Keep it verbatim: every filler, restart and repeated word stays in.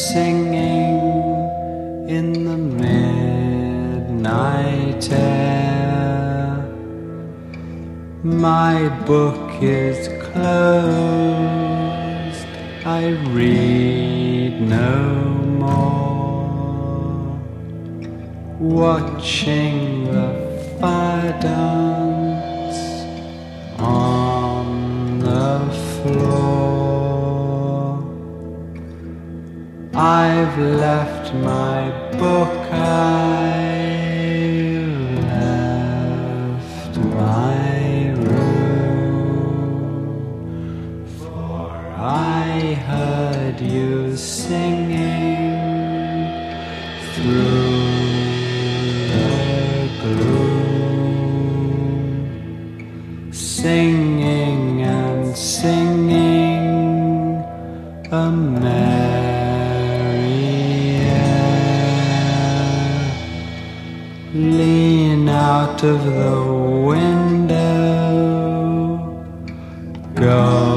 singing in the midnight air. My book is closed, I read no more, watching the fire dance on the floor. I've left my book, I've left my room, for I heard you singing through singing and singing a merry air. Lean out of the window, go